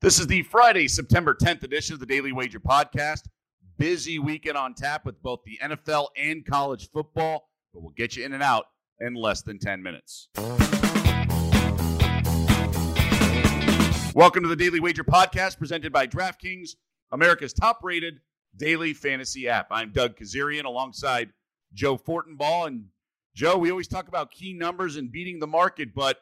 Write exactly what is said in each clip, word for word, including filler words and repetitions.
This is the Friday, September tenth edition of the Daily Wager Podcast. Busy weekend on tap with both the N F L and college football, but we'll get you in and out in less than ten minutes. Welcome to the Daily Wager Podcast presented by DraftKings, America's top-rated daily fantasy app. I'm Doug Kazarian alongside Joe Fortenbaugh. And Joe, we always talk about key numbers and beating the market, but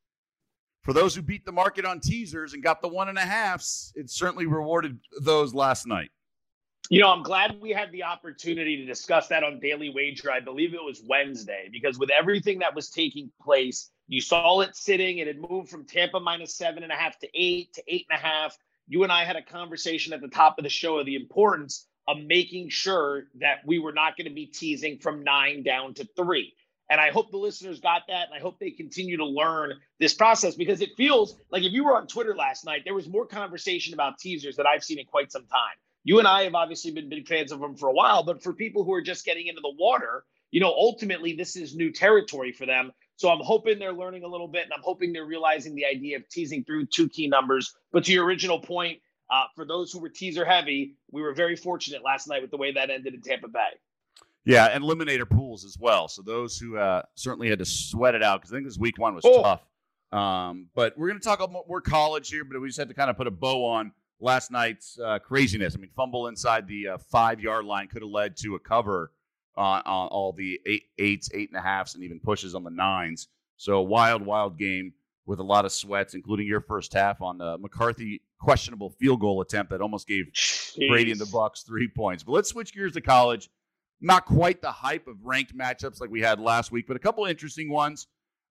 for those who beat the market on teasers and got the one and a halves, it certainly rewarded those last night. You know, I'm glad we had the opportunity to discuss that on Daily Wager. I believe it was Wednesday, because with everything that was taking place, you saw it sitting. It had moved from Tampa minus seven and a half to eight to eight and a half. You and I had a conversation at the top of the show of the importance of making sure that we were not going to be teasing from nine down to three. And I hope the listeners got that, and I hope they continue to learn this process, because it feels like if you were on Twitter last night, there was more conversation about teasers that I've seen in quite some time. You and I have obviously been big fans of them for a while, but for people who are just getting into the water, you know, ultimately this is new territory for them. So I'm hoping they're learning a little bit, and I'm hoping they're realizing the idea of teasing through two key numbers. But to your original point, uh, for those who were teaser heavy, we were very fortunate last night with the way that ended in Tampa Bay. Yeah, and eliminator pools as well. So those who uh, certainly had to sweat it out, because I think this week one was oh. tough. Um, but we're going to talk about more college here, but we just had to kind of put a bow on last night's uh, craziness. I mean, fumble inside the uh, five-yard line could have led to a cover on, on all the eight, eights, eight and a halves, and even pushes on the nines. So a wild, wild game with a lot of sweats, including your first half on the McCarthy questionable field goal attempt that almost gave Jeez. Brady and the Bucks three points. But let's switch gears to college. Not quite the hype of ranked matchups like we had last week, but a couple interesting ones.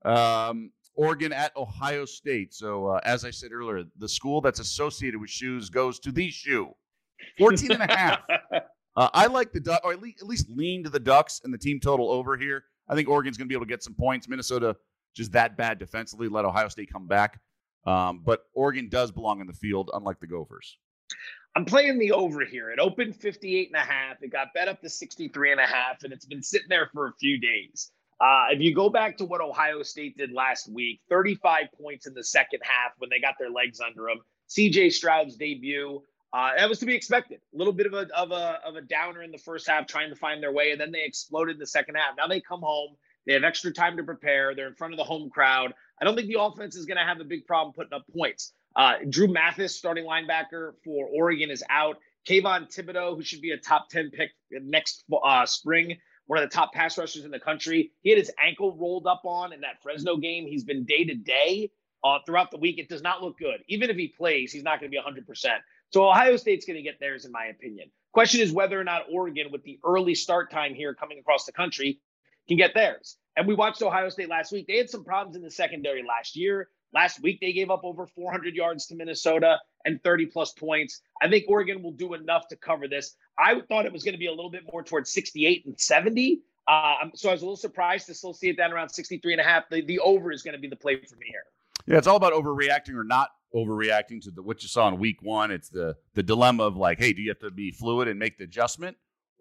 Um, Oregon at Ohio State. So, uh, as I said earlier, the school that's associated with shoes goes to the shoe. fourteen and a half. uh, I like the Ducks, or at least, at least lean to the Ducks and the team total over here. I think Oregon's going to be able to get some points. Minnesota just that bad defensively, let Ohio State come back. Um, but Oregon does belong in the field, unlike the Gophers. I'm playing the over here. It opened fifty-eight and a half. It got bet up to sixty-three and a half, and it's been sitting there for a few days. Uh, if you go back to what Ohio State did last week, thirty-five points in the second half when they got their legs under them. C J Stroud's debut, uh, that was to be expected. A little bit of a, of a, of a downer in the first half, trying to find their way, and then they exploded in the second half. Now they come home. They have extra time to prepare. They're in front of the home crowd. I don't think the offense is going to have a big problem putting up points. Uh, Drew Mathis, starting linebacker for Oregon, is out. Kayvon Thibodeau, who should be a top ten pick next uh, spring, one of the top pass rushers in the country. He had his ankle rolled up on in that Fresno game. He's been day-to-day uh, throughout the week. It does not look good. Even if he plays, he's not going to be one hundred percent. So Ohio State's going to get theirs, in my opinion. Question is whether or not Oregon, with the early start time here coming across the country, can get theirs. And we watched Ohio State last week. They had some problems in the secondary last year. Last week, they gave up over four hundred yards to Minnesota and thirty plus points. I think Oregon will do enough to cover this. I thought it was going to be a little bit more towards sixty-eight and seventy. Uh, so I was a little surprised to still see it down around sixty-three and a half. The, the over is going to be the play for me here. Yeah, it's all about overreacting or not overreacting to the, what you saw in week one. It's the the dilemma of like, hey, do you have to be fluid and make the adjustment,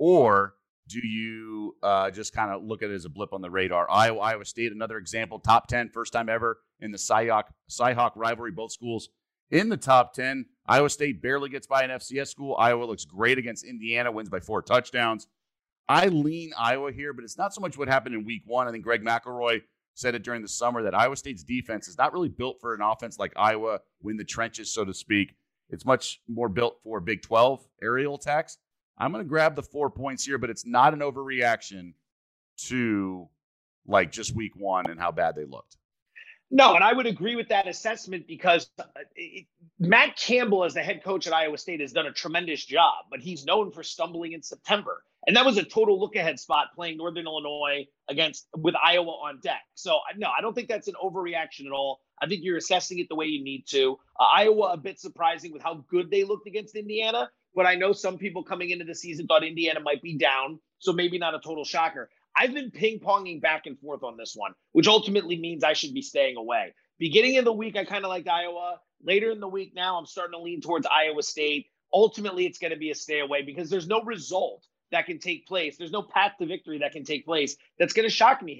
or do you uh, just kind of look at it as a blip on the radar? Iowa, Iowa State, another example, top ten, first time ever in the Cy-Hawk, Cy-Hawk rivalry, both schools in the top ten. Iowa State barely gets by an F C S school. Iowa looks great against Indiana, wins by four touchdowns. I lean Iowa here, but it's not so much what happened in week one. I think Greg McElroy said it during the summer that Iowa State's defense is not really built for an offense like Iowa, win the trenches, so to speak. It's much more built for Big twelve aerial attacks. I'm going to grab the four points here, but it's not an overreaction to like just week one and how bad they looked. No, and I would agree with that assessment because it, Matt Campbell, as the head coach at Iowa State, has done a tremendous job, but he's known for stumbling in September. And that was a total look-ahead spot playing Northern Illinois against with Iowa on deck. So, no, I don't think that's an overreaction at all. I think you're assessing it the way you need to. Uh, Iowa, a bit surprising with how good they looked against Indiana. But I know some people coming into the season thought Indiana might be down, so maybe not a total shocker. I've been ping-ponging back and forth on this one, which ultimately means I should be staying away. Beginning of the week, I kind of liked Iowa. Later in the week now, I'm starting to lean towards Iowa State. Ultimately, it's going to be a stay away because there's no result that can take place. There's no path to victory that can take place that's going to shock me here.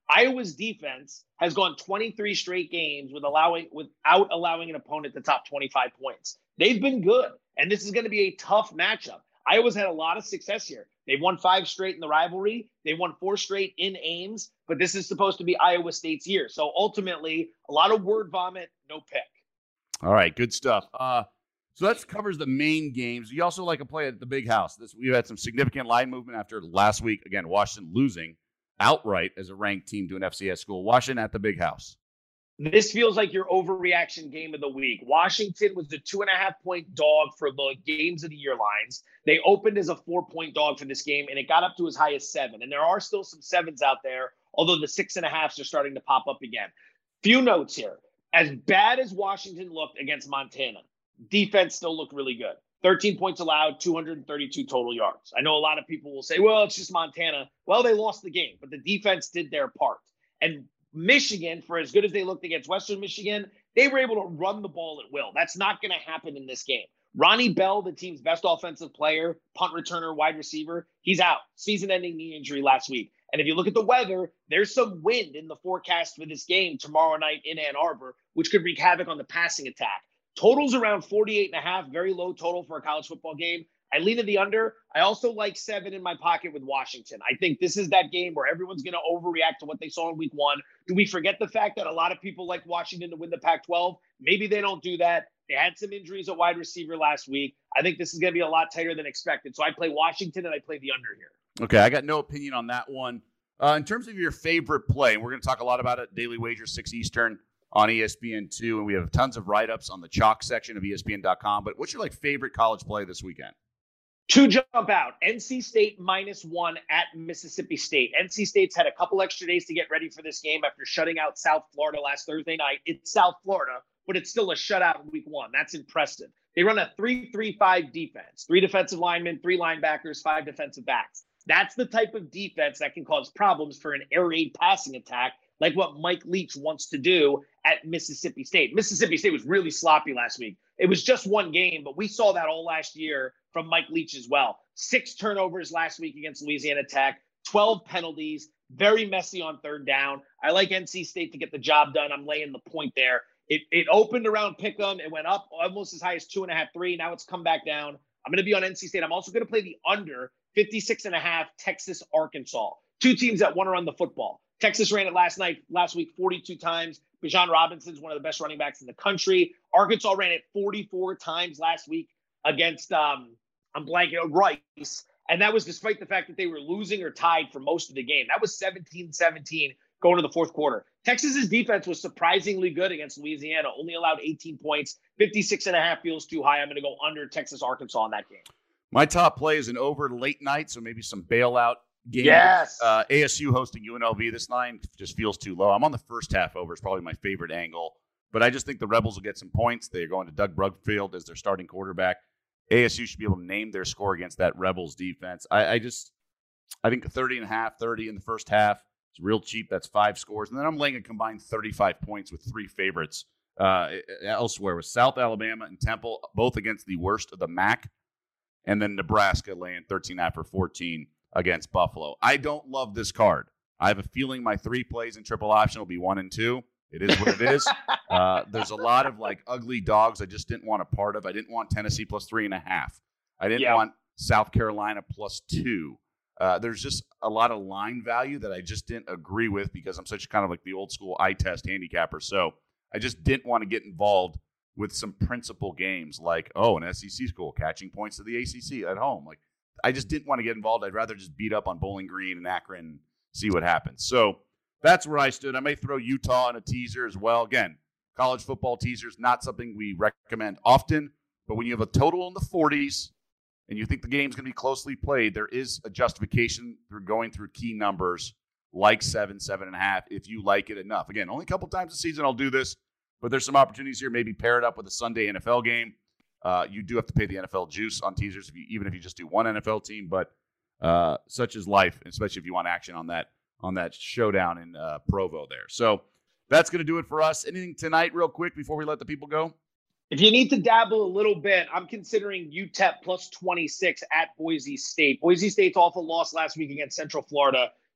Iowa's defense has gone twenty-three straight games with allowing without allowing an opponent to top twenty-five points. They've been good, and this is going to be a tough matchup. Iowa's had a lot of success here. They've won five straight in the rivalry. They won four straight in Ames, but this is supposed to be Iowa State's year. So ultimately, a lot of word vomit, no pick. All right, good stuff. Uh, so that covers the main games. You also like to play at the Big House. This we've had some significant line movement after last week. Again, Washington losing outright as a ranked team to an F C S school. Washington at the Big House. This feels like your overreaction game of the week. Washington was a two and a half point dog for the games of the year lines. They opened as a four point dog for this game, and it got up to as high as seven. And there are still some sevens out there, although the six and a halves are starting to pop up again. Few notes here. As bad as Washington looked against Montana, defense still looked really good. thirteen points allowed, two hundred thirty-two total yards. I know a lot of people will say, well, it's just Montana. Well, they lost the game, but the defense did their part. And Michigan, for as good as they looked against Western Michigan, they were able to run the ball at will. That's not going to happen in this game. Ronnie Bell, the team's best offensive player, punt returner, wide receiver, he's out. Season-ending knee injury last week. And if you look at the weather, there's some wind in the forecast for this game tomorrow night in Ann Arbor, which could wreak havoc on the passing attack. Total's around forty-eight and a half, very low total for a college football game. I lean to the under. I also like seven in my pocket with Washington. I think this is that game where everyone's going to overreact to what they saw in week one. Do we forget the fact that a lot of people like Washington to win the Pac twelve? Maybe they don't do that. They had some injuries at wide receiver last week. I think this is going to be a lot tighter than expected. So I play Washington and I play the under here. Okay, I got no opinion on that one. Uh, in terms of your favorite play, and we're going to talk a lot about it, Daily Wager, six Eastern on E S P N two, and we have tons of write-ups on the chalk section of E S P N dot com. But what's your like favorite college play this weekend? Two jump out. N C State minus one at Mississippi State. N C State's had a couple extra days to get ready for this game after shutting out South Florida last Thursday night. It's South Florida, but it's still a shutout in week one. That's impressive. They run a three three five defense. Three defensive linemen, three linebackers, five defensive backs. That's the type of defense that can cause problems for an air raid passing attack, like what Mike Leach wants to do at Mississippi State. Mississippi State was really sloppy last week. It was just one game, but we saw that all last year from Mike Leach as well. Six turnovers last week against Louisiana Tech, twelve penalties, very messy on third down. I like N C State to get the job done. I'm laying the point there. It, it opened around Pick'em. It went up almost as high as two and a half, three. Now it's come back down. I'm going to be on N C State. I'm also going to play the under fifty-six and a half Texas, Arkansas. Two teams that want to run the football. Texas ran it last night, last week, forty-two times. Bijan Robinson's one of the best running backs in the country. Arkansas ran it forty-four times last week against, um, I'm blanking, Rice. And that was despite the fact that they were losing or tied for most of the game. That was seventeen seventeen going to the fourth quarter. Texas's defense was surprisingly good against Louisiana, only allowed eighteen points. fifty-six and a half feels too high. I'm going to go under Texas, Arkansas in that game. My top play is an over late night, so maybe some bailout game. Yes. Uh, A S U hosting U N L V. This line just feels too low. I'm on the first half over. It's probably my favorite angle. But I just think the Rebels will get some points. They're going to Doug Brugfield as their starting quarterback. A S U should be able to name their score against that Rebels defense. I, I just, I think thirty and a half, thirty in the first half. It's real cheap. That's five scores. And then I'm laying a combined thirty-five points with three favorites uh, elsewhere with South Alabama and Temple, both against the worst of the M A C. And then Nebraska laying thirteen after fourteen against Buffalo. I don't love this card. I have a feeling my three plays in triple option will be one and two. It is what it is. Uh, there's a lot of like ugly dogs I just didn't want a part of. I didn't want Tennessee plus three and a half. I didn't yeah. want South Carolina plus two. Uh, there's just a lot of line value that I just didn't agree with because I'm such kind of like the old school eye test handicapper. So I just didn't want to get involved with some principal games like, oh, an S E C school catching points to the A C C at home. Like, I just didn't want to get involved. I'd rather just beat up on Bowling Green and Akron and see what happens. So that's where I stood. I may throw Utah in a teaser as well. Again, college football teasers, not something we recommend often, but when you have a total in the forties and you think the game's going to be closely played, there is a justification through going through key numbers like seven, seven and a half, if you like it enough. Again, only a couple times a season I'll do this. But there's some opportunities here. Maybe pair it up with a Sunday N F L game. Uh, you do have to pay the N F L juice on teasers, if you, even if you just do one N F L team. But uh, such is life, especially if you want action on that on that showdown in uh, Provo there. So that's going to do it for us. Anything tonight real quick before we let the people go? If you need to dabble a little bit, I'm considering U T E P plus twenty-six at Boise State. Boise State's awful loss last week against Central Florida.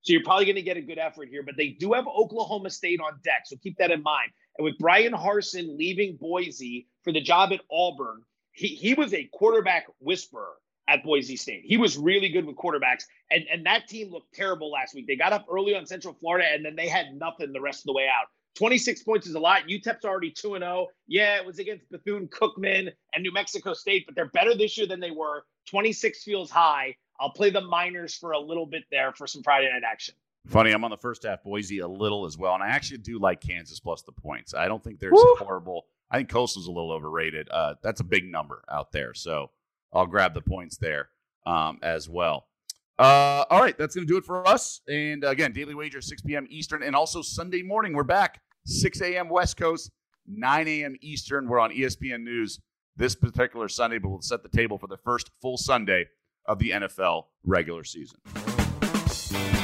So you're probably going to get a good effort here. But they do have Oklahoma State on deck, so keep that in mind. And with Brian Harsin leaving Boise for the job at Auburn, he, he was a quarterback whisperer at Boise State. He was really good with quarterbacks, and, and that team looked terrible last week. They got up early on Central Florida, and then they had nothing the rest of the way out. twenty-six points is a lot. U T E P's already two and oh. Yeah, it was against Bethune-Cookman and New Mexico State, but they're better this year than they were. twenty-six feels high. I'll play the Miners for a little bit there for some Friday night action. Funny, I'm on the first half Boise a little as well, and I actually do like Kansas plus the points. I don't think they're Woo! horrible. I think Coastal's a little overrated. Uh, that's a big number out there, so I'll grab the points there um, as well. Uh, all right, that's going to do it for us. And again, Daily Wager, six p.m. Eastern, and also Sunday morning, we're back, six a.m. West Coast, nine a.m. Eastern. We're on E S P N News this particular Sunday, but we'll set the table for the first full Sunday of the N F L regular season.